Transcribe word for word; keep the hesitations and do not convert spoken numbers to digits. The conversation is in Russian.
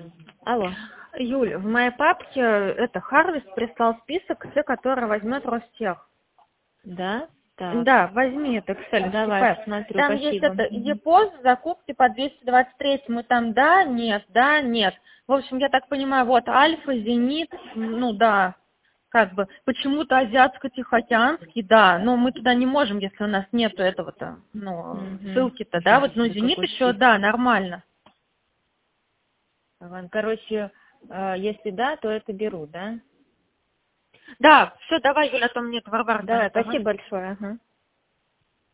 Алло. Юль, в моей папке это Harvest прислал список, те, которые возьмет Ростех. Да? Так. Да, возьми это Excel. Давай, посмотрю, Там есть спасибо. это депоз, закупки по двести двадцать три, мы там да, нет, да, нет. В общем, я так понимаю, вот Альфа, Зенит, ну да, как бы почему-то Азиатско-Тихоокеанский, да, но мы туда не можем, если у нас нету этого-то, ну, Угу. ссылки-то, да, вот, ну, Да Зенит какой еще, список? да, нормально. Ага, короче, э, если да, то это беру, да? Да, все, давай, Юля, а то мне Варвара Давай, звонит, ага. спасибо большое. Ага.